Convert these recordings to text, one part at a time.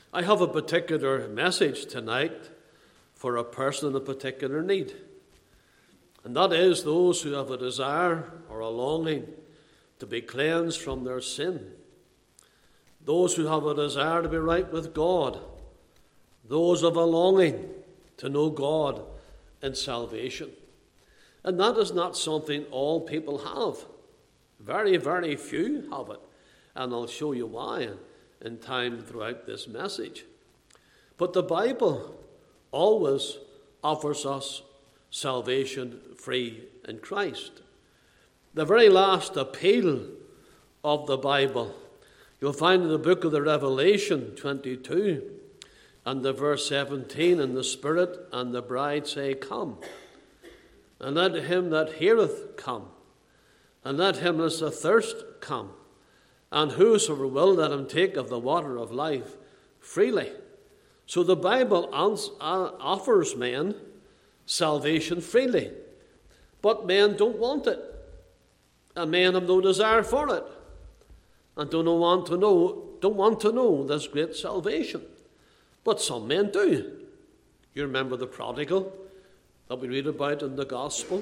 I have a particular message tonight for a person in a particular need. And that is those who have a desire or a longing to be cleansed from their sin. Those who have a desire to be right with God. Those of a longing to know God in salvation. And that is not something all people have. Very, very few have it. And I'll show you why in time throughout this message. But the Bible always offers us salvation free in Christ. The very last appeal of the Bible you'll find in the book of the Revelation 22 and the verse 17, and the Spirit and the bride say, Come. And let him that heareth come, and let him that is athirst come, and whosoever will, let him take of the water of life freely. So the Bible offers men salvation freely, but men don't want it, and men have no desire for it, and don't want to know this great salvation. But some men do. You remember the prodigal that we read about in the gospel,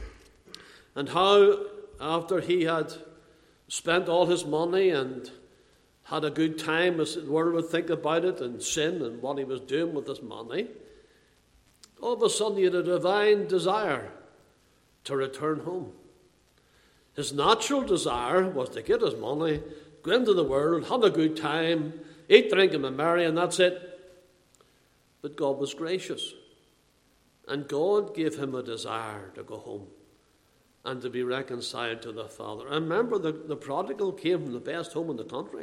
and how after he had spent all his money and had a good time, as the world would think about it, and sin and what he was doing with his money, all of a sudden he had a divine desire to return home. His natural desire was to get his money, go into the world, have a good time, eat, drink, and be merry, and that's it. But God was gracious, and God gave him a desire to go home and to be reconciled to the Father. And remember, the prodigal came from the best home in the country.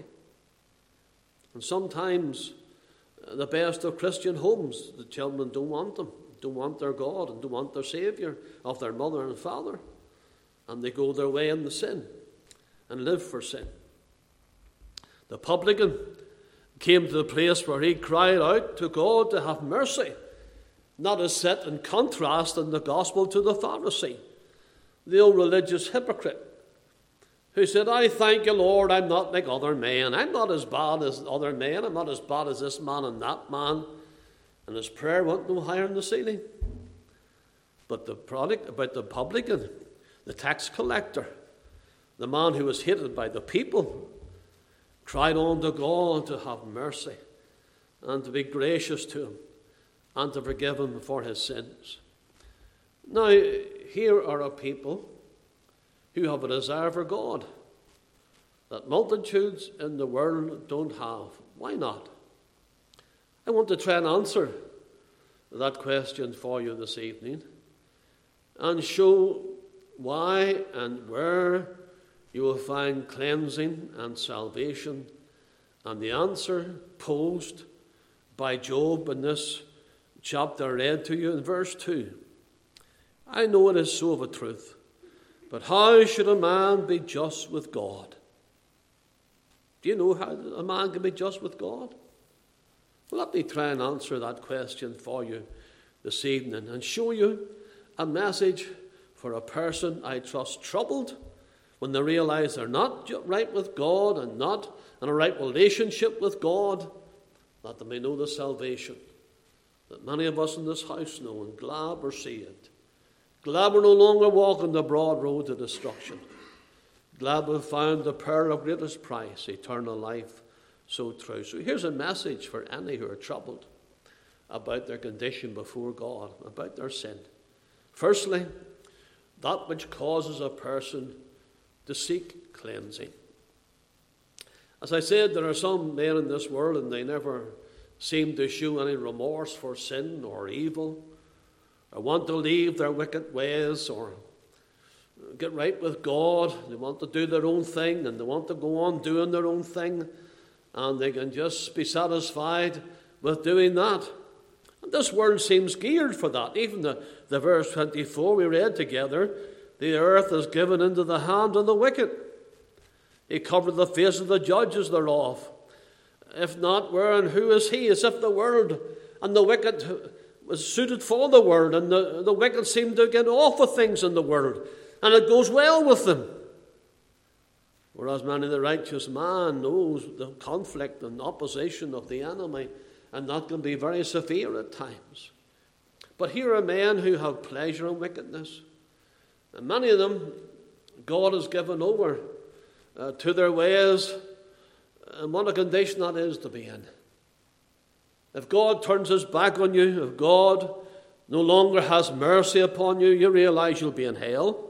And sometimes the best of Christian homes, the children don't want them, don't want their God, and don't want their Saviour of their mother and father. And they go their way in the sin and live for sin. The publican came to the place where he cried out to God to have mercy. Not as set in contrast in the gospel to the Pharisee, the old religious hypocrite, who said, I thank you, Lord, I'm not like other men. I'm not as bad as other men. I'm not as bad as this man and that man. And his prayer went no higher than the ceiling. But the publican, the tax collector, the man who was hated by the people, cried on to God to have mercy and to be gracious to him and to forgive him for his sins. Now, here are a people who have a desire for God that multitudes in the world don't have. Why not? I want to try and answer that question for you this evening and show why and where you will find cleansing and salvation, and the answer posed by Job in this chapter read to you in verse 2. I know it is so of a truth, but how should a man be just with God? Do you know how a man can be just with God? Well, let me try and answer that question for you this evening and show you a message for a person, I trust, troubled when they realize they're not right with God and not in a right relationship with God, that they may know the salvation that many of us in this house know, and glad we're saved. Glad we're no longer walking the broad road to destruction. Glad we've found the pearl of greatest price, eternal life, so true. So here's a message for any who are troubled about their condition before God, about their sin. Firstly, that which causes a person to seek cleansing. As I said, there are some men in this world and they never seem to show any remorse for sin or evil, or want to leave their wicked ways or get right with God. They want to do their own thing and they want to go on doing their own thing, and they can just be satisfied with doing that. And this world seems geared for that. Even the verse 24 we read together, the earth is given into the hand of the wicked. He covered the face of the judges thereof. If not, where and who is he? As if the world and the wicked was suited for the world, and the wicked seem to get off with things in the world, and it goes well with them. Whereas many the righteous man knows the conflict and opposition of the enemy, and that can be very severe at times. But here are men who have pleasure in wickedness. And many of them, God has given over to their ways, and what a condition that is to be in. If God turns his back on you, if God no longer has mercy upon you, you realize you'll be in hell.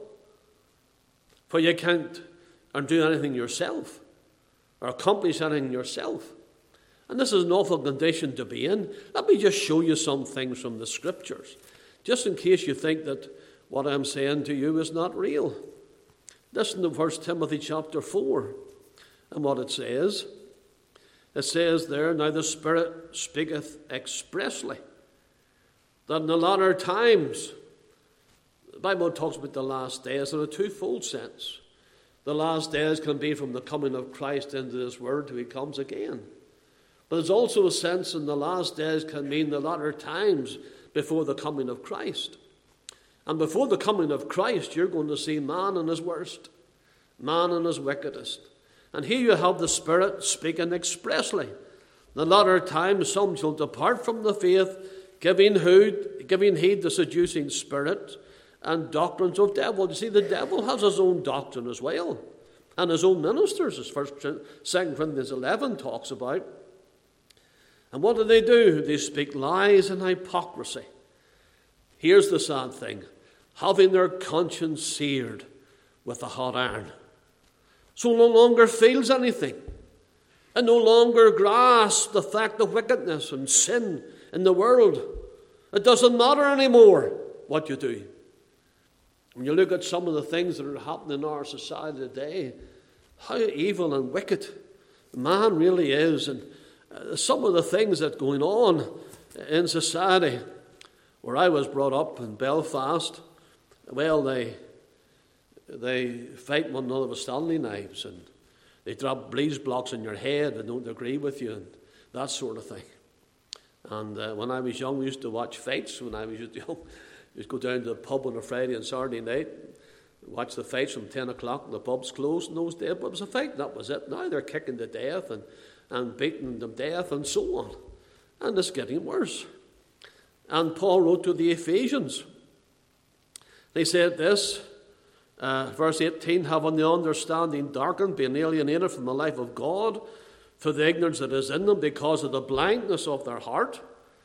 For you can't do anything yourself, or accomplish anything yourself. And this is an awful condition to be in. Let me just show you some things from the Scriptures, just in case you think that what I'm saying to you is not real. Listen to 1 Timothy chapter 4 and what it says. It says there, "Now the Spirit speaketh expressly, that in the latter times," the Bible talks about the last days in a twofold sense. The last days can be from the coming of Christ into this world till he comes again. But there's also a sense in the last days can mean the latter times before the coming of Christ. And before the coming of Christ, you're going to see man in his worst, man in his wickedest. And here you have the Spirit speaking expressly. In the latter times, some shall depart from the faith, giving heed to seducing spirits and doctrines of devil. You see, the devil has his own doctrine as well, and his own ministers, as 2 Corinthians 11 talks about. And what do? They speak lies and hypocrisy. Here's the sad thing: having their conscience seared with a hot iron. So no longer feels anything, and no longer grasps the fact of wickedness and sin in the world. It doesn't matter anymore what you do. When you look at some of the things that are happening in our society today, how evil and wicked man really is, and some of the things that are going on in society. Where I was brought up in Belfast, well, they fight one another with Stanley knives, and they drop bleach blocks in your head and don't agree with you, and that sort of thing. And when I was young, we used to watch fights. When I was young, we used to go down to the pub on a Friday and Saturday night, watch the fights from 10 o'clock, and the pub's closed in those days. But it was a fight, and that was it. Now they're kicking to death and beating them to death and so on. And it's getting worse. And Paul wrote to the Ephesians. They said this, verse 18, "Having the understanding darkened, being alienated from the life of God, through the ignorance that is in them, because of the blindness of their heart,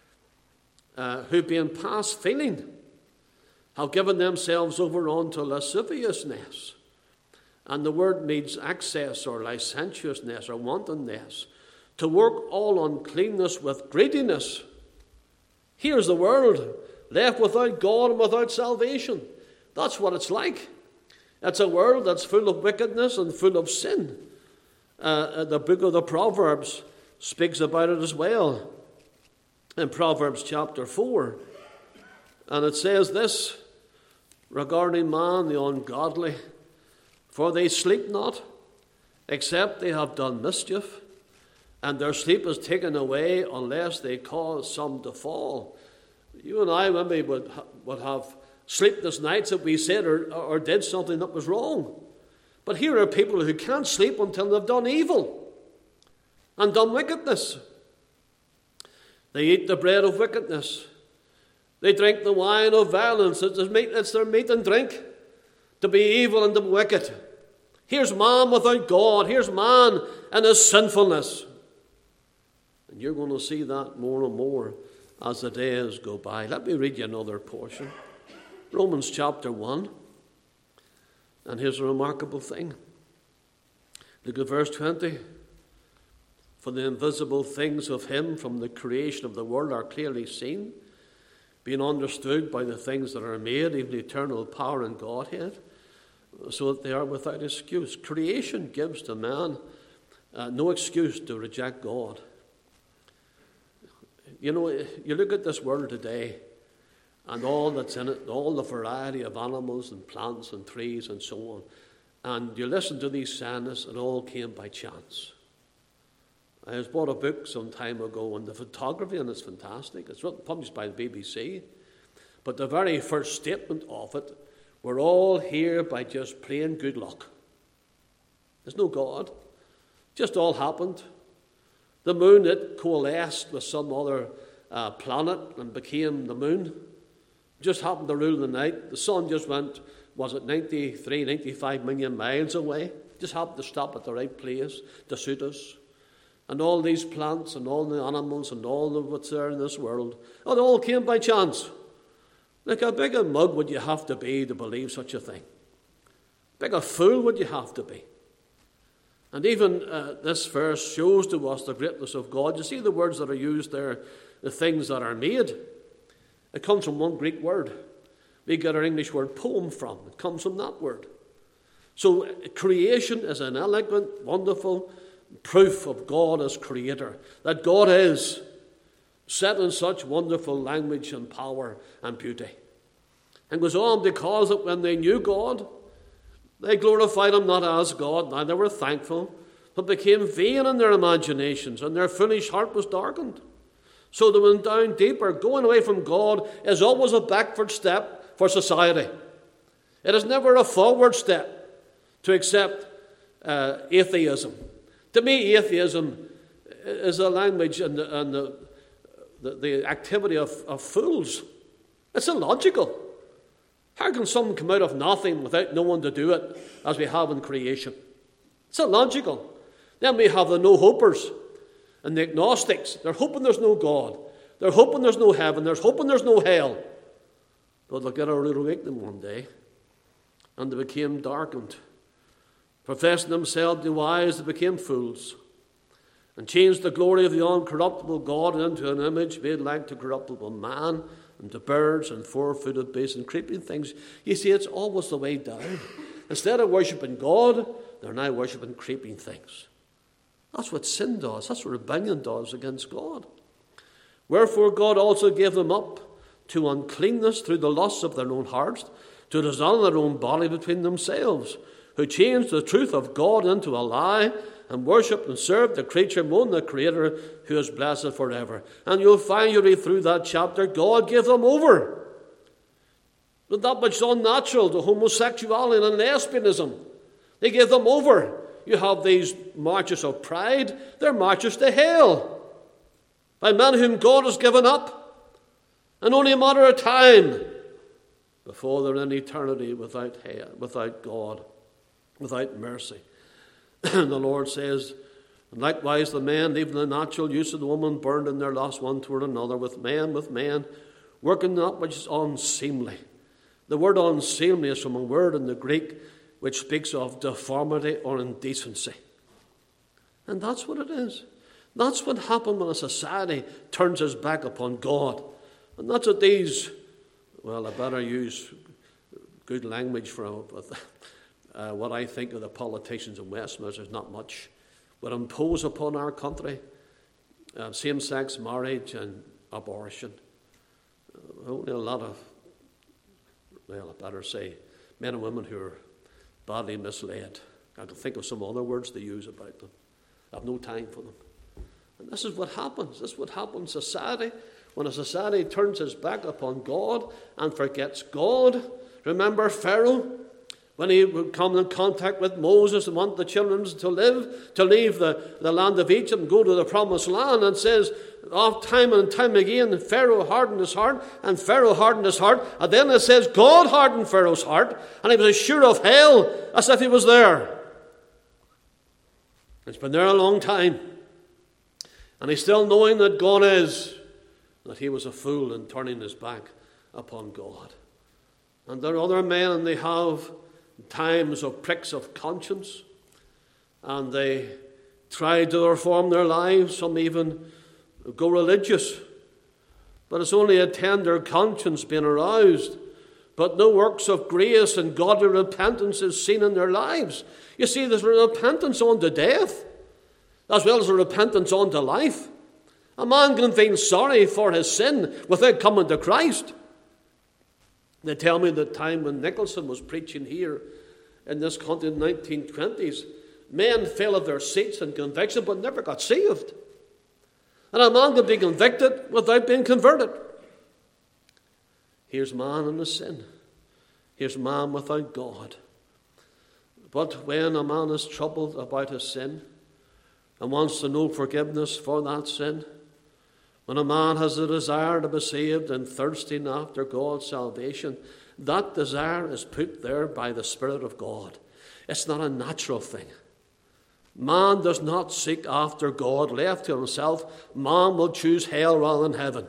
who being past feeling, have given themselves over unto lasciviousness." And the word means excess or licentiousness or wantonness, "to work all uncleanness with greediness." Here's the world, left without God and without salvation. That's what it's like. It's a world that's full of wickedness and full of sin. The book of the Proverbs speaks about it as well, in Proverbs chapter 4. And it says this regarding man, the ungodly: "For they sleep not, except they have done mischief, and their sleep is taken away unless they cause some to fall." You and I maybe would have sleepless nights if we said or did something that was wrong. But here are people who can't sleep until they've done evil and done wickedness. They eat the bread of wickedness. They drink the wine of violence. It's their meat and drink to be evil and to be wicked. Here's man without God. Here's man and his sinfulness. And you're going to see that more and more as the days go by. Let me read you another portion. Romans chapter 1. And here's a remarkable thing. Look at verse 20. "For the invisible things of him from the creation of the world are clearly seen, being understood by the things that are made, even eternal power and Godhead, so that they are without excuse." Creation gives to man no excuse to reject God. You know, you look at this world today, and all that's in it, all the variety of animals and plants and trees and so on. And you listen to these scientists, it all came by chance. I was bought a book some time ago on the photography, and it's fantastic. It's published by the BBC. But the very first statement of it, we're all here by just plain good luck. There's no God. Just all happened. The moon, it coalesced with some other planet and became the moon. Just happened to rule the night. The sun just went, was it 93, 95 million miles away? Just happened to stop at the right place to suit us. And all these plants and all the animals and all of what's there in this world, it all came by chance. Like how big a mug would you have to be to believe such a thing? Big a fool would you have to be? And even this verse shows to us the greatness of God. You see the words that are used there, the things that are made. It comes from one Greek word. We get our English word poem from. It comes from that word. So creation is an elegant, wonderful proof of God as creator. That God is set in such wonderful language and power and beauty. And goes on because that when they knew God, they glorified him not as God, and they were thankful, but became vain in their imaginations, and their foolish heart was darkened. So they went down deeper. Going away from God is always a backward step for society. It is never a forward step to accept atheism. To me, atheism is a language and the activity of fools. It's illogical. How can something come out of nothing without no one to do it, as we have in creation? It's illogical. Then we have the no-hopers and the agnostics. They're hoping there's no God. They're hoping there's no heaven. They're hoping there's no hell. But they'll get a rude awakening one day. And they became darkened. Professing themselves to be wise, they became fools. And changed the glory of the uncorruptible God into an image made like to corruptible man, and to birds and four-footed beasts and creeping things. You see, it's always the way down. Instead of worshipping God, they're now worshipping creeping things. That's what sin does. That's what rebellion does against God. Wherefore God also gave them up to uncleanness through the lusts of their own hearts, to dishonor their own body between themselves, who changed the truth of God into a lie, and worshipped and served the creature more than the Creator, who is blessed forever. And you'll find, you read through that chapter, God gave them over. But that which is unnatural, to homosexuality and lesbianism, they gave them over. You have these marches of pride, they're marches to hell, by men whom God has given up, and only a matter of time before they're in eternity without hell, without God, without mercy. The Lord says, and likewise the men, leaving the natural use of the woman, burned in their lust one toward another, with men, working that which is unseemly. The word unseemly is from a word in the Greek which speaks of deformity or indecency. And that's what it is. That's what happens when a society turns its back upon God. And that's what these, well, I better use good language for what I think of the politicians in Westminster. Is not much, would impose upon our country same-sex marriage and abortion. Only a lot of, well, I better say, men and women who are badly misled. I can think of some other words to use about them. I have no time for them. And this is what happens. This is what happens in society. When a society turns its back upon God and forgets God. Remember Pharaoh? When he would come in contact with Moses and want the children to leave the land of Egypt and go to the promised land, and says, time and time again, Pharaoh hardened his heart, and Pharaoh hardened his heart, and then it says God hardened Pharaoh's heart, and he was as sure of hell as if he was there. It's been there a long time, and he's still knowing that God is, that he was a fool in turning his back upon God. And there are other men, and they have times of pricks of conscience, and they try to reform their lives. Some even go religious, but it's only a tender conscience being aroused, but no works of grace and godly repentance is seen in their lives. You see, there's a repentance unto death as well as a repentance unto life. A man can feel sorry for his sin without coming to Christ. They tell me the time when Nicholson was preaching here in this country in the 1920s, men fell of their seats in conviction but never got saved. And a man can be convicted without being converted. Here's man in the sin. Here's man without God. But when a man is troubled about his sin and wants to know forgiveness for that sin, when a man has a desire to be saved and thirsting after God's salvation, that desire is put there by the Spirit of God. It's not a natural thing. Man does not seek after God. Left to himself, man will choose hell rather than heaven.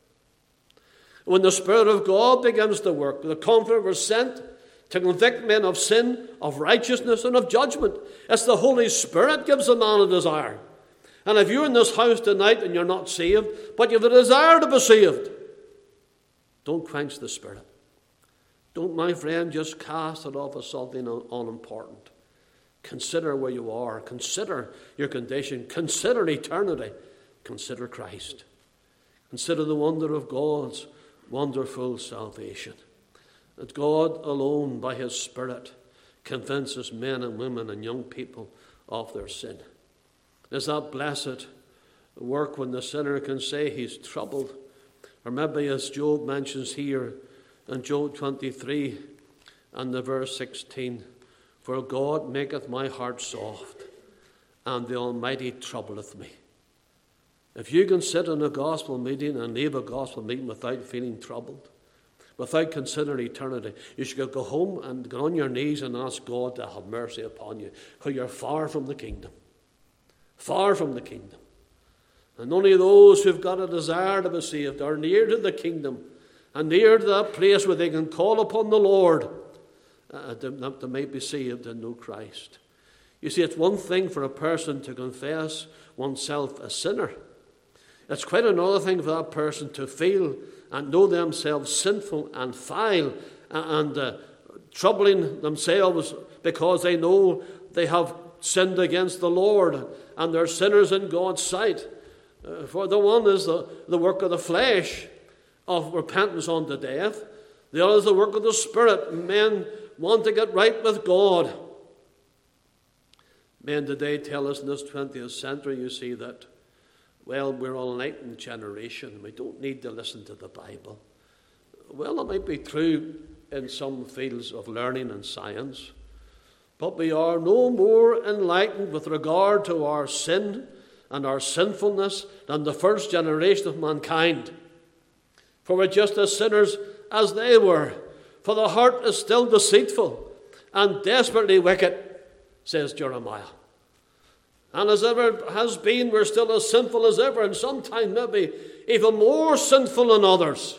When the Spirit of God begins to work, the Comforter was sent to convict men of sin, of righteousness, and of judgment. It's the Holy Spirit gives a man a desire. And if you're in this house tonight and you're not saved, but you have a desire to be saved, don't quench the Spirit. Don't, my friend, just cast it off as something unimportant. Consider where you are. Consider your condition. Consider eternity. Consider Christ. Consider the wonder of God's wonderful salvation. That God alone, by his Spirit, convinces men and women and young people of their sin. Is that blessed work when the sinner can say he's troubled? Or maybe as Job mentions here in Job 23 and the verse 16, for God maketh my heart soft, and the Almighty troubleth me. If you can sit in a gospel meeting and leave a gospel meeting without feeling troubled, without considering eternity, you should go home and get on your knees and ask God to have mercy upon you, because you're far from the kingdom. Far from the kingdom. And only those who've got a desire to be saved are near to the kingdom and near to that place where they can call upon the Lord that they may be saved and know Christ. You see, it's one thing for a person to confess oneself a sinner. It's quite another thing for that person to feel and know themselves sinful and vile and troubling themselves because they know they have sinned against the Lord and they're sinners in God's sight. For the one is the work of the flesh of repentance unto death. The other is the work of the Spirit. Men want to get right with God. Men today tell us in this 20th century, you see, that, well, we're an enlightened generation. We don't need to listen to the Bible. Well, it might be true in some fields of learning and science, but we are no more enlightened with regard to our sin and our sinfulness than the first generation of mankind. For we're just as sinners as they were. For the heart is still deceitful and desperately wicked, says Jeremiah. And as ever has been, we're still as sinful as ever, and sometimes maybe even more sinful than others.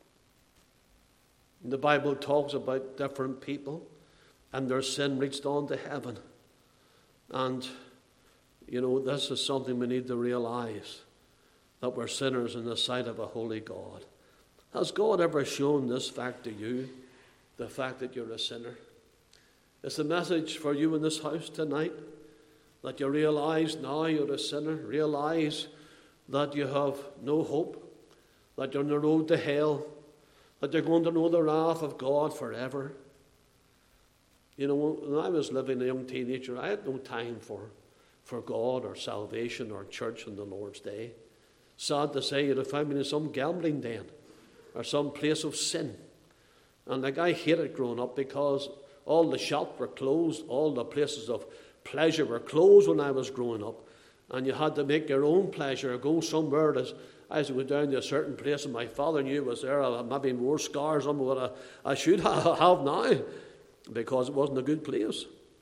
The Bible talks about different people and their sin reached on to heaven. And, you know, this is something we need to realize, that we're sinners in the sight of a holy God. Has God ever shown this fact to you, the fact that you're a sinner? It's the message for you in this house tonight, that you realize now you're a sinner, realize that you have no hope, that you're on the road to hell, that you're going to know the wrath of God forever. You know, when I was living a young teenager, I had no time for God or salvation or church on the Lord's Day. Sad to say, you'd have found me in some gambling den or some place of sin. And like, I hated growing up because all the shops were closed, all the places of pleasure were closed when I was growing up. And you had to make your own pleasure, go somewhere. I used to go down to a certain place and my father knew it was there. I had maybe more scars on what I should have now, because it wasn't a good place.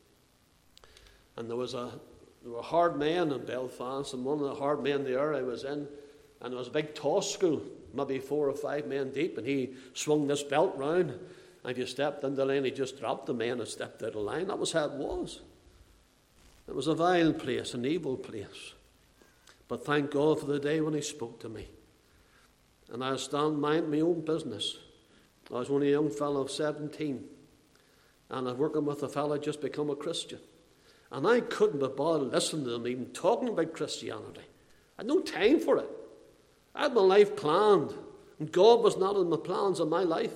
And there were hard men in Belfast, and one of the hard men there I was in, and there was a big toss school, maybe 4 or 5 men deep, and he swung this belt round, and if you stepped into the line, he just dropped the men and stepped out of the line. That was how it was. It was a vile place, an evil place. But thank God for the day when he spoke to me. And I was standing minding my own business. I was only a young fellow of 17. And I was working with a fellow just become a Christian. And I couldn't be bothered listening to them even talking about Christianity. I had no time for it. I had my life planned. And God was not in the plans of my life.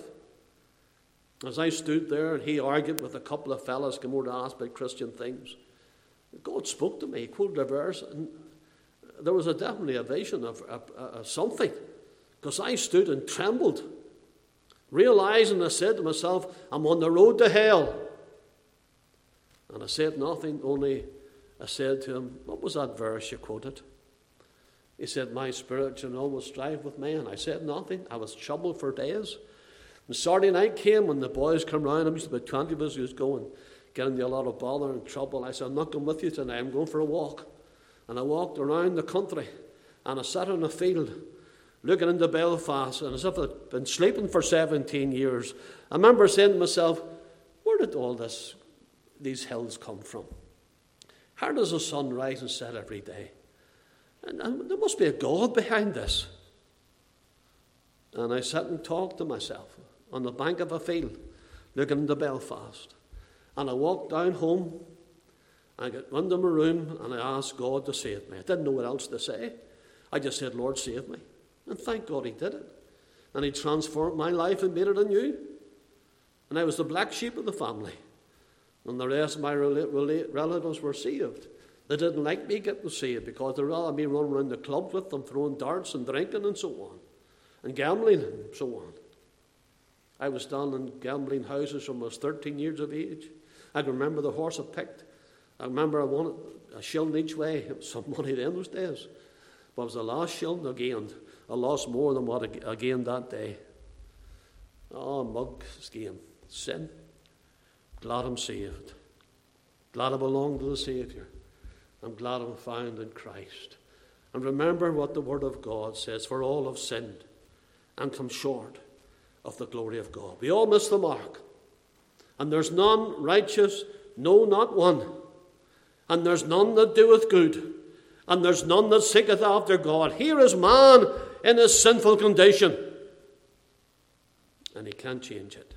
As I stood there and he argued with a couple of fellows come over to ask about Christian things, God spoke to me. He quoted a verse, and there was definitely a vision of something, because I stood and trembled, realizing, I said to myself, I'm on the road to hell. And I said nothing, only I said to him, "What was that verse you quoted?" He said, "My spirit shall always strive with men." I said nothing. I was troubled for days. And Saturday night came when the boys come round. There was about 20 of us who was going, getting into a lot of bother and trouble. I said, "I'm not going with you tonight. I'm going for a walk." And I walked around the country, and I sat in a field looking into Belfast, and as if I'd been sleeping for 17 years. I remember saying to myself, where did all these hills come from? How does the sun rise and set every day? And there must be a God behind this. And I sat and talked to myself on the bank of a field, looking into Belfast. And I walked down home. I got into my room and I asked God to save me. I didn't know what else to say. I just said, "Lord, save me." And thank God he did it. And he transformed my life and made it anew. And I was the black sheep of the family. And the rest of my relatives were saved. They didn't like me getting saved because they'd rather me run around the clubs with them, throwing darts and drinking and so on. And gambling and so on. I was down in gambling houses when I was 13 years of age. I can remember the horse I picked. I remember I wanted a shilling each way. It was some money then those days. But it was the last shilling I gained. I lost more than what I gained that day. Oh, mug's game. Sin. Glad I'm saved. Glad I belong to the Saviour. I'm glad I'm found in Christ. And remember what the Word of God says, "For all have sinned and come short of the glory of God." We all miss the mark. And there's none righteous, no, not one. And there's none that doeth good. And there's none that seeketh after God. Here is man in his sinful condition. And he can't change it.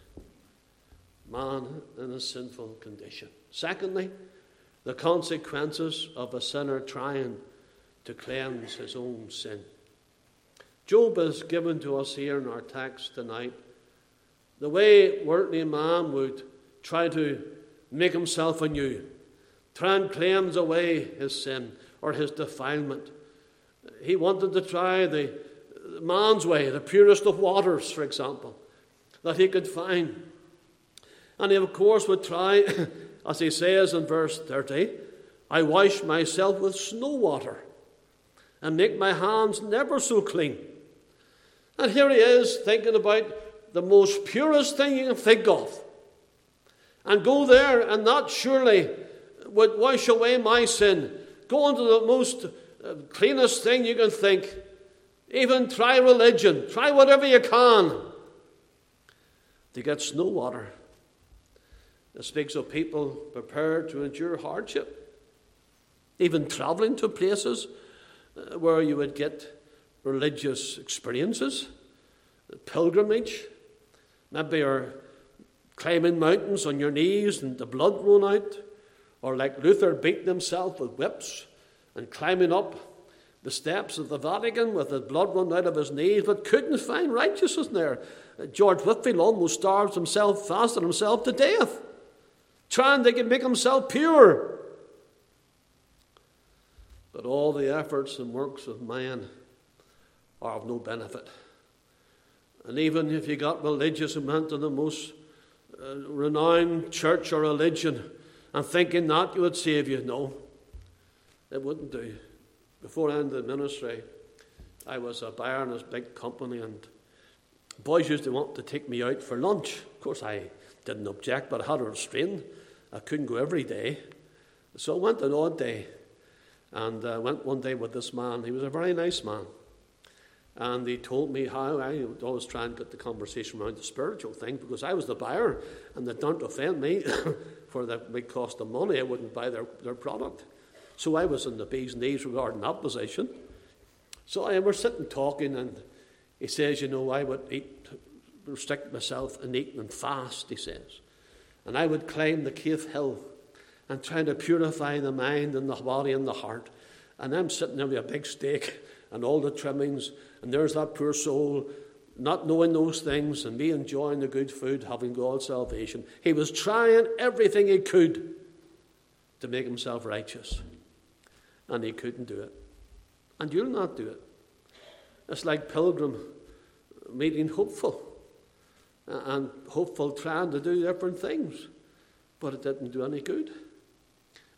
Man in his sinful condition. Secondly, the consequences of a sinner trying to cleanse his own sin. Job is given to us here in our text tonight. The way worldly man would try to make himself anew. Try and cleanse away his sin or his defilement. He wanted to try the man's way, the purest of waters, for example, that he could find. And he, of course, would try, as he says in verse 30, "I wash myself with snow water and make my hands never so clean." And here he is thinking about the most purest thing you can think of. And go there and that surely would wash away my sin. Go into the most cleanest thing you can think. Even try religion. Try whatever you can to get snow water. It speaks of people prepared to endure hardship. Even traveling to places where you would get religious experiences. Pilgrimage. Maybe you're climbing mountains on your knees and the blood run out. Or like Luther beating himself with whips and climbing up the steps of the Vatican with the blood run out of his knees, but couldn't find righteousness there. George Whitefield almost starved himself, fasted himself to death, trying to make himself pure. But all the efforts and works of man are of no benefit. And even if you got religious and went to the most renowned church or religion, and thinking that you would save you, no, it wouldn't do. Before I ended the ministry, I was a buyer in this big company, and boys used to want to take me out for lunch. Of course, I didn't object, but I had a restraint. I couldn't go every day. So I went an odd day, and I went one day with this man. He was a very nice man. And he told me how I would always try and get the conversation around the spiritual thing, because I was the buyer, and they don't offend me for the big cost of money. I wouldn't buy their product. So I was in the bee's knees regarding that position. So I were sitting talking, and he says, I would restrict myself in eating and fast, he says. And I would climb the Keith Hill and try to purify the mind and the body and the heart. And I'm sitting there with a big steak and all the trimmings, and there's that poor soul not knowing those things, and me enjoying the good food, having God's salvation. He was trying everything he could to make himself righteous, and he couldn't do it. And you'll not do it. It's like Pilgrim meeting Hopeful, and Hopeful trying to do different things, but it didn't do any good.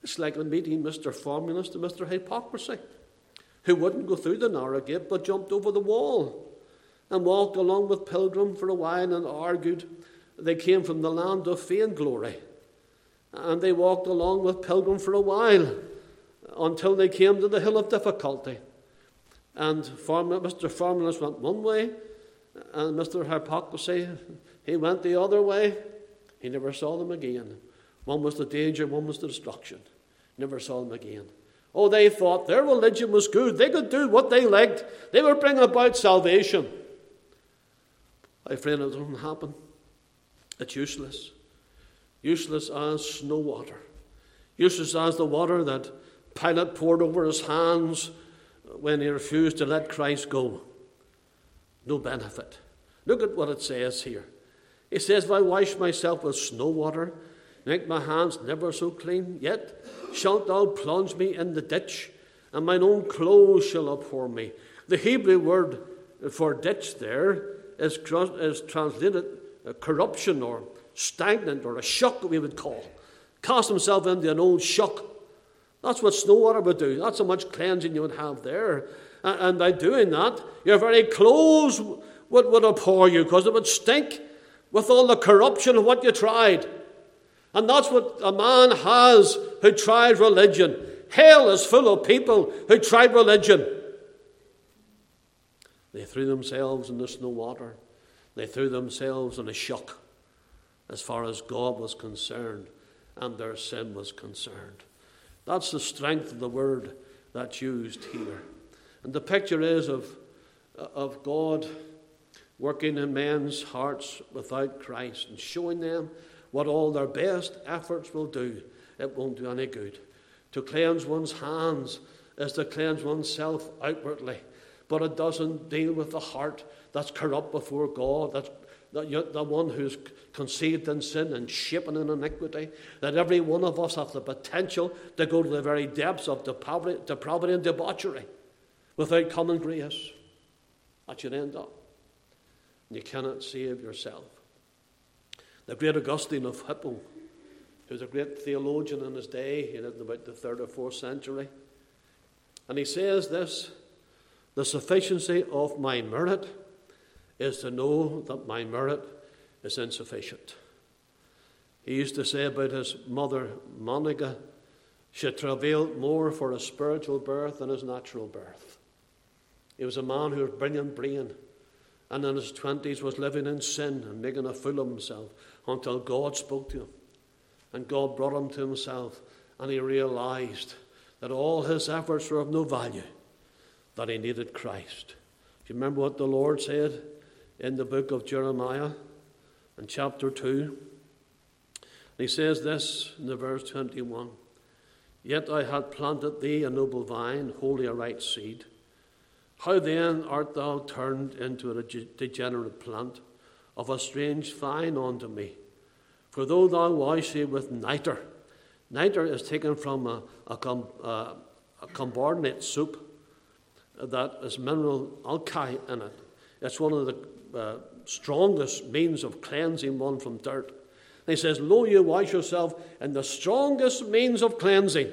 It's like meeting Mr. Formulist and Mr. Hypocrisy, who wouldn't go through the narrow gate but jumped over the wall and walked along with Pilgrim for a while and argued. They came from the land of vain glory, and they walked along with Pilgrim for a while until they came to the hill of difficulty. And Mr. Formulist went one way, and Mr. Hypocrisy, he went the other way. He never saw them again. One was the danger, one was the destruction. Never saw them again. Oh, they thought their religion was good. They could do what they liked. They would bring about salvation. My friend, it doesn't happen. It's useless. Useless as snow water. Useless as the water that Pilate poured over his hands when he refused to let Christ go. No benefit. Look at what it says here. He says, if I wash myself with snow water, make my hands never so clean, yet shalt thou plunge me in the ditch, and mine own clothes shall abhor me. The Hebrew word for ditch there is translated corruption or stagnant or a shuck, we would call. Cast himself into an old shuck. That's what snow water would do. That's how much cleansing you would have there. And by doing that, your very clothes would abhor you, because it would stink with all the corruption of what you tried. And that's what a man has who tried religion. Hell is full of people who tried religion. They threw themselves in the snow water. They threw themselves in a shuck as far as God was concerned and their sin was concerned. That's the strength of the word that's used here. And the picture is of God working in men's hearts without Christ and showing them what all their best efforts will do. It won't do any good. To cleanse one's hands is to cleanse oneself outwardly, but it doesn't deal with the heart that's corrupt before God, that's the one who's conceived in sin and shapen in iniquity, that every one of us have the potential to go to the very depths of depravity and debauchery without common grace. That should end up. And you cannot save yourself. The great Augustine of Hippo, who was a great theologian in his day, he lived in about the 3rd or 4th century, and he says this: the sufficiency of my merit is to know that my merit is insufficient. He used to say about his mother, Monica, she travailed more for his spiritual birth than his natural birth. He was a man who had a brilliant brain, and in his 20s was living in sin and making a fool of himself until God spoke to him. And God brought him to himself, and he realized that all his efforts were of no value, that he needed Christ. Do you remember what the Lord said in the book of Jeremiah in chapter 2? He says this in the verse 21. Yet I had planted thee a noble vine, wholly a right seed. How then art thou turned into a degenerate plant, of a strange vine unto me? For though thou wash thee with nitre, nitre is taken from a carbonate soup that has mineral alkali in it. It's one of the strongest means of cleansing one from dirt. And he says, lo, you wash yourself in the strongest means of cleansing.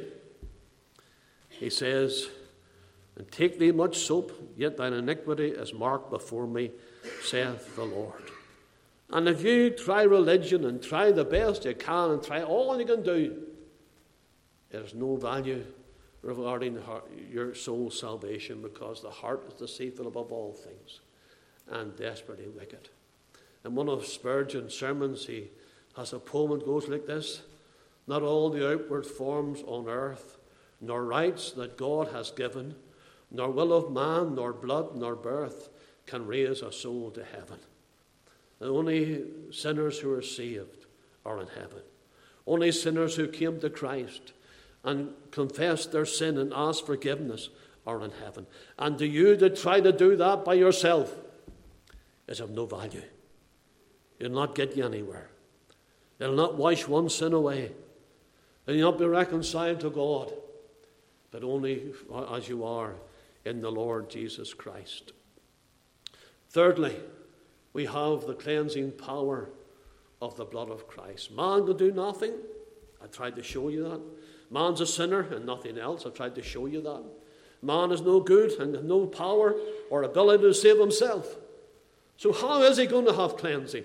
He says, and take thee much soap, yet thine iniquity is marked before me, saith the Lord. And if you try religion and try the best you can and try all you can do, there's no value regarding your soul's salvation, because the heart is deceitful above all things and desperately wicked. In one of Spurgeon's sermons, he has a poem that goes like this: not all the outward forms on earth, nor rights that God has given, nor will of man, nor blood, nor birth, can raise a soul to heaven. And only sinners who are saved are in heaven. Only sinners who came to Christ and confessed their sin and asked forgiveness are in heaven. And to you to try to do that by yourself is of no value. It'll not get you anywhere. It'll not wash one sin away. And you'll not be reconciled to God, but only as you are in the Lord Jesus Christ. Thirdly, we have the cleansing power of the blood of Christ. Man can do nothing. I tried to show you that. Man's a sinner and nothing else. I've tried to show you that. Man is no good and has no power or ability to save himself. So how is he going to have cleansing?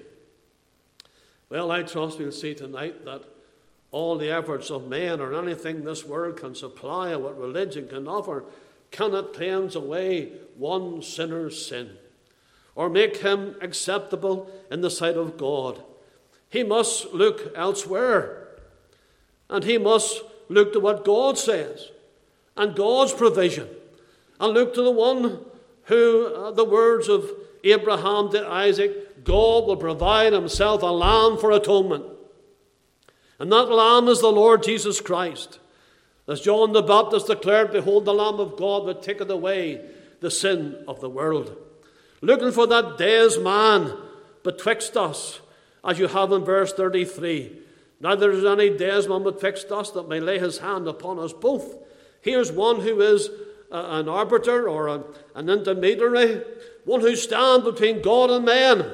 Well, I trust we'll see tonight that all the efforts of men or anything this world can supply or what religion can offer cannot cleanse away one sinner's sin or make him acceptable in the sight of God. He must look elsewhere, and he must look to what God says and God's provision, and look to the one who, the words of Abraham to Isaac, God will provide himself a lamb for atonement. And that lamb is the Lord Jesus Christ. As John the Baptist declared, behold, the Lamb of God that taketh away the sin of the world. Looking for that days man betwixt us, as you have in verse 33. Neither is any days man betwixt us that may lay his hand upon us both. Here's one who is an arbiter or an intermediary, one who stands between God and man.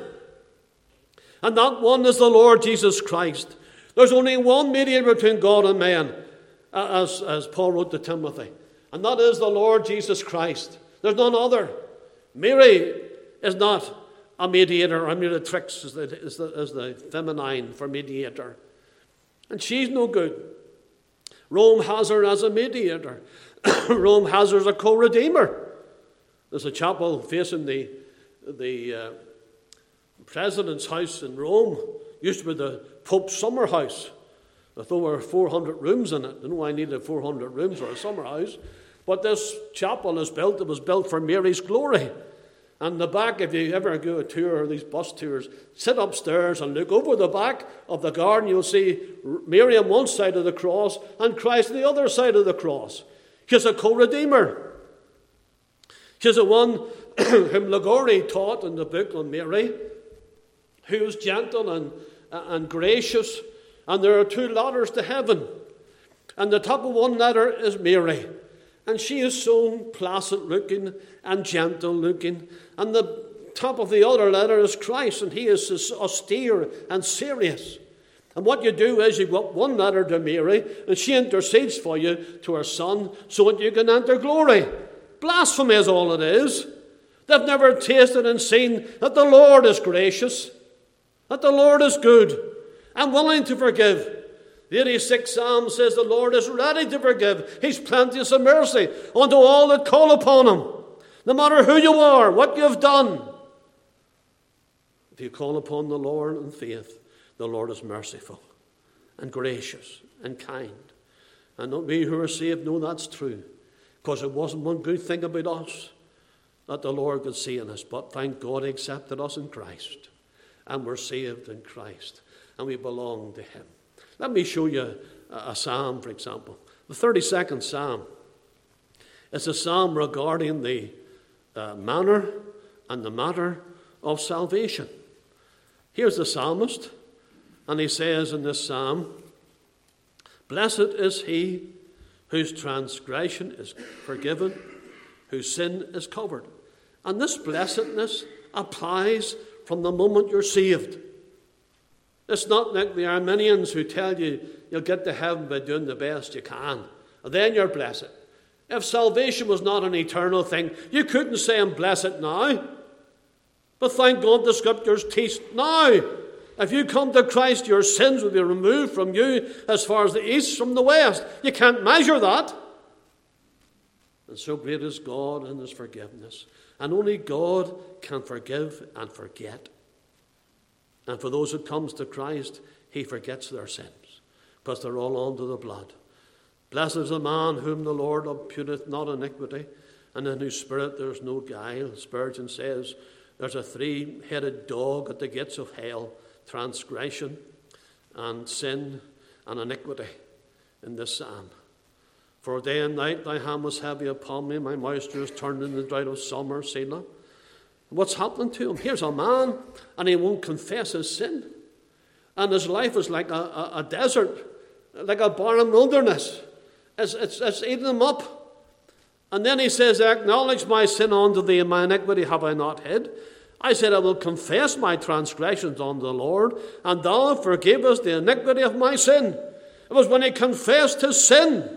And that one is the Lord Jesus Christ. There's only one mediator between God and man, as Paul wrote to Timothy, and that is the Lord Jesus Christ. There's none other. Mary is not a mediator, a mediatrix is the feminine for mediator. And she's no good. Rome has her as a mediator. Rome has her as a co-redeemer. There's a chapel facing the president's house in Rome. Used to be the Pope's summer house with over 400 rooms in it. I know I needed 400 rooms for a summer house. But this chapel is built, it was built for Mary's glory. And the back, if you ever go a tour, these bus tours, sit upstairs and look over the back of the garden, you'll see Mary on one side of the cross and Christ on the other side of the cross. She's a co-redeemer. She's the one whom Ligori taught in the book on Mary, who is gentle and gracious. And there are two ladders to heaven. And the top of one ladder is Mary. And she is so placid looking and gentle looking. And the top of the other ladder is Christ, and he is austere and serious. And what you do is you go up one ladder to Mary, and she intercedes for you to her son so that you can enter glory. Blasphemy is all it is. They've never tasted and seen that the Lord is gracious, that the Lord is good and willing to forgive. The 86th Psalm says the Lord is ready to forgive. He's plenteous of mercy unto all that call upon him. No matter who you are, what you've done. If you call upon the Lord in faith, the Lord is merciful and gracious and kind. And we who are saved know that's true. Because it wasn't one good thing about us that the Lord could see in us. But thank God he accepted us in Christ. And we're saved in Christ. And we belong to him. Let me show you a psalm, for example. The 32nd Psalm. It's a psalm regarding the manner and the matter of salvation. Here's the psalmist, and he says in this psalm, blessed is he whose transgression is forgiven, whose sin is covered. And this blessedness applies from the moment you're saved. It's not like the Arminians who tell you you'll get to heaven by doing the best you can. And then you're blessed. If salvation was not an eternal thing, you couldn't say I'm blessed now. But thank God the Scriptures teach now. If you come to Christ, your sins will be removed from you as far as the east from the west. You can't measure that. And so great is God in his forgiveness. And only God can forgive and forget. And for those who comes to Christ, he forgets their sins, because they're all under the blood. Blessed is the man whom the Lord imputeth not iniquity, and in whose spirit there is no guile. Spurgeon says, there's a three-headed dog at the gates of hell, transgression and sin and iniquity in this psalm. For day and night thy hand was heavy upon me, my moisture is turned in the drought of summer, Selah. What's happening to him? Here's a man, and he won't confess his sin. And his life is like a desert, like a barren wilderness. It's eating him up. And then he says, I acknowledge my sin unto thee, and my iniquity have I not hid. I said, I will confess my transgressions unto the Lord, and thou forgivest the iniquity of my sin. It was when he confessed his sin.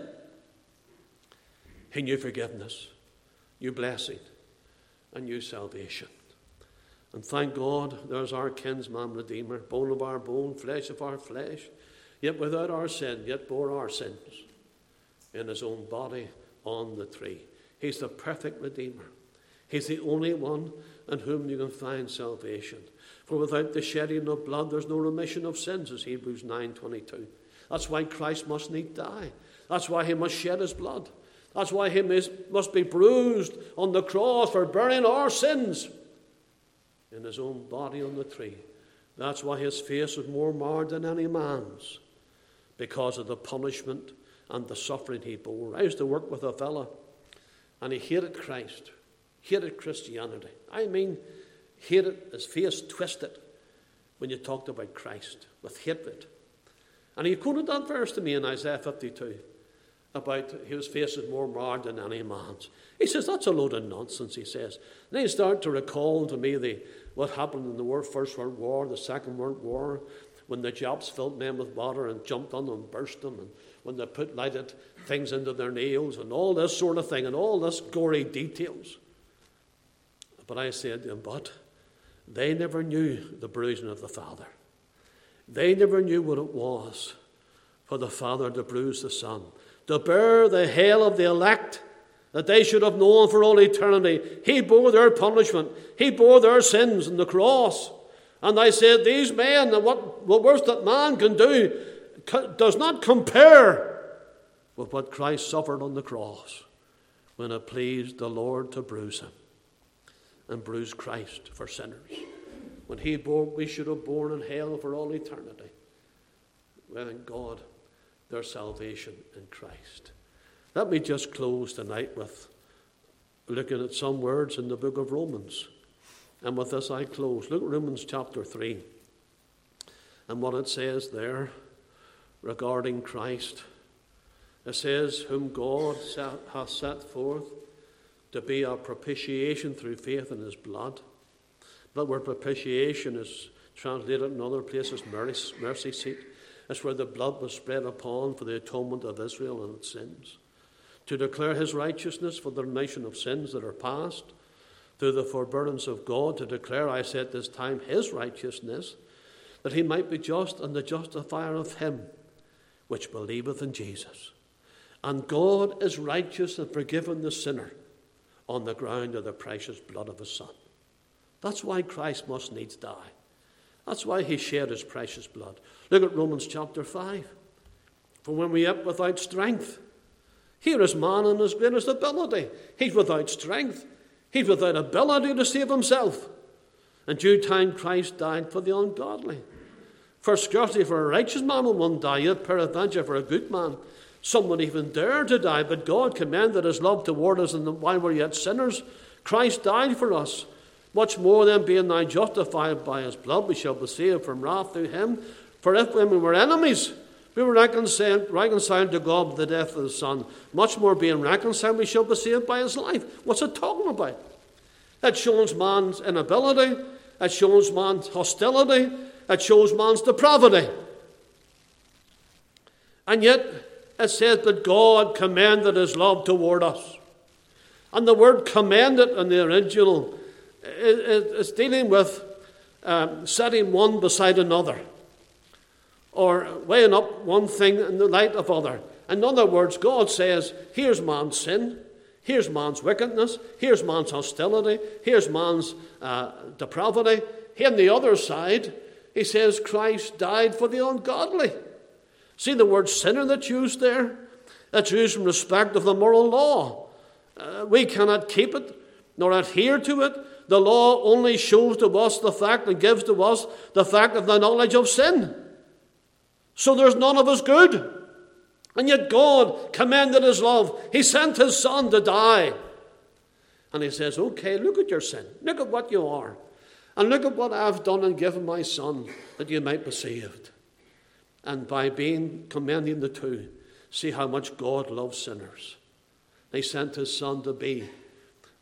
He knew forgiveness, knew blessing, and knew salvation. And thank God, there's our kinsman redeemer, bone of our bone, flesh of our flesh, yet without our sin, yet bore our sins in his own body on the tree. He's the perfect redeemer. He's the only one in whom you can find salvation. For without the shedding of blood, there's no remission of sins, as Hebrews 9:22. That's why Christ must need die. That's why he must shed his blood. That's why he must be bruised on the cross for bearing our sins in his own body on the tree. That's why his face was more marred than any man's, because of the punishment and the suffering he bore. I used to work with a fella, and he hated Christ, hated Christianity. I mean, hated, his face twisted when you talked about Christ, with hatred. And he quoted that verse to me in Isaiah 52, about his face is more marred than any man's. He says, that's a load of nonsense, he says. And he started to recall to me what happened in the First World War, the Second World War, when the Japs filled men with water and jumped on them and burst them, and when they put lighted things into their nails, and all this sort of thing, and all this gory details. But I said to him, but they never knew the bruising of the Father. They never knew what it was for the Father to bruise the Son, to bear the hell of the elect that they should have known for all eternity. He bore their punishment. He bore their sins on the cross. And I said, these men, and what worst that man can do does not compare with what Christ suffered on the cross when it pleased the Lord to bruise him and bruise Christ for sinners. When he bore, we should have borne in hell for all eternity. Thank God, their salvation in Christ. Let me just close tonight with looking at some words in the book of Romans. And with this I close. Look at Romans chapter 3 and what it says there regarding Christ. It says, whom God hath set forth to be our propitiation through faith in his blood. That word propitiation is translated in other places mercy seat. It's where the blood was spread upon for the atonement of Israel and its sins. To declare his righteousness for the remission of sins that are past, through the forbearance of God, to declare, I said this time, his righteousness, that he might be just and the justifier of him which believeth in Jesus. And God is righteous and forgiven the sinner on the ground of the precious blood of his Son. That's why Christ must needs die. That's why he shed his precious blood. Look at Romans chapter 5. For when we are without strength, here is man in his greatest ability. He's without strength. He's without ability to save himself. In due time Christ died for the ungodly. For scarcely for a righteous man will one die, yet peradventure for a good man some would even dare to die. But God commended his love toward us, and while we're yet sinners, Christ died for us. Much more then, being now justified by his blood, we shall be saved from wrath through him. For if when we were enemies, we were reconciled to God with the death of the Son, much more being reconciled, we shall be saved by his life. What's it talking about? It shows man's inability. It shows man's hostility. It shows man's depravity. And yet it says that God commended his love toward us. And the word commended in the original is dealing with setting one beside another, or weighing up one thing in the light of other. In other words, God says, here's man's sin, here's man's wickedness, here's man's hostility, here's man's depravity. Here on the other side, he says Christ died for the ungodly. See the word sinner that's used there? That's used in respect of the moral law. We cannot keep it, nor adhere to it. The law only shows to us the fact and gives to us the fact of the knowledge of sin. So there's none of us good. And yet God commended his love. He sent his Son to die. And he says, okay, look at your sin. Look at what you are. And look at what I've done and given my Son that you might be saved. And by commending the two, see how much God loves sinners. He sent his Son to be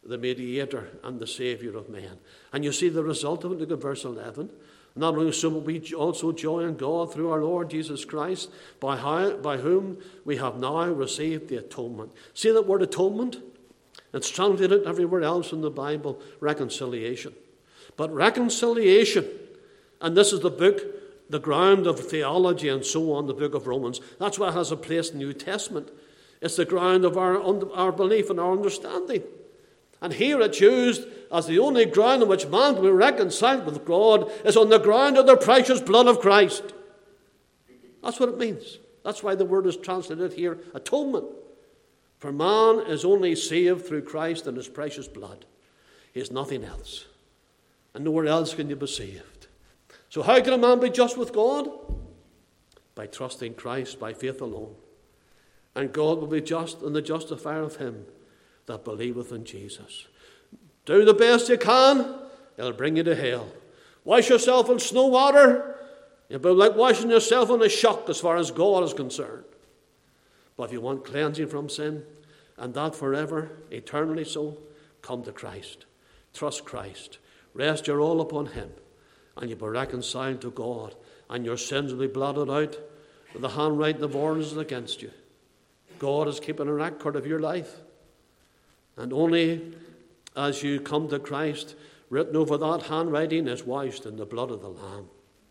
the mediator and the Saviour of men. And you see the result of it. Look at verse 11. Not only so, but we also joy in God through our Lord Jesus Christ, by whom we have now received the atonement. See that word atonement? It's translated everywhere else in the Bible, reconciliation. But reconciliation, and this is the book, the ground of theology and so on, the book of Romans. That's why it has a place in the New Testament. It's the ground of our belief and our understanding. And here it's used as the only ground on which man can be reconciled with God is on the ground of the precious blood of Christ. That's what it means. That's why the word is translated here, atonement. For man is only saved through Christ and his precious blood. He is nothing else. And nowhere else can you be saved. So how can a man be just with God? By trusting Christ, by faith alone. And God will be just and the justifier of him that believeth in Jesus. Do the best you can, it'll bring you to hell. Wash yourself in snow water, it'll be like washing yourself in a shock as far as God is concerned. But if you want cleansing from sin, and that forever, eternally so, come to Christ. Trust Christ. Rest your all upon him, and you'll be reconciled to God, and your sins will be blotted out with the handwriting of ordinances against you. God is keeping a record of your life. And only as you come to Christ, written over that handwriting is washed in the blood of the Lamb.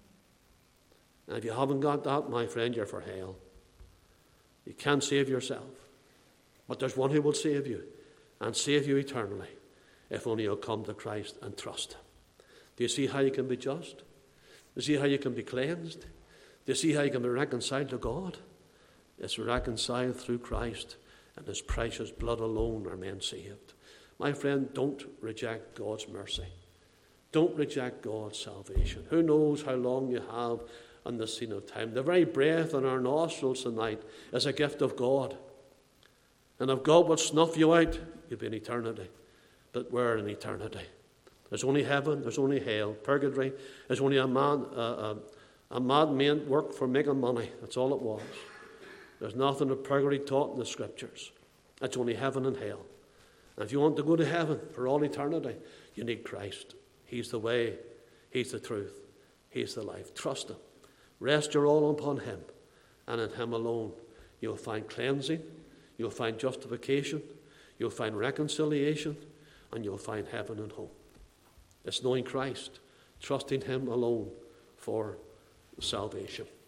And if you haven't got that, my friend, you're for hell. You can't save yourself. But there's one who will save you and save you eternally if only you'll come to Christ and trust him. Do you see how you can be just? Do you see how you can be cleansed? Do you see how you can be reconciled to God? It's reconciled through Christ and his precious blood alone are men saved. My friend, don't reject God's mercy. Don't reject God's salvation. Who knows how long you have on the scene of time. The very breath in our nostrils tonight is a gift of God. And if God would snuff you out, you'd be in eternity. But we're in eternity. There's only heaven, there's only hell. Purgatory is only a madman work for making money. That's all it was. There's nothing of purgatory taught in the scriptures. It's only heaven and hell. And if you want to go to heaven for all eternity, you need Christ. He's the way, he's the truth, he's the life. Trust him. Rest your all upon him. And in him alone, you'll find cleansing, you'll find justification, you'll find reconciliation, and you'll find heaven and home. It's knowing Christ, trusting him alone for salvation.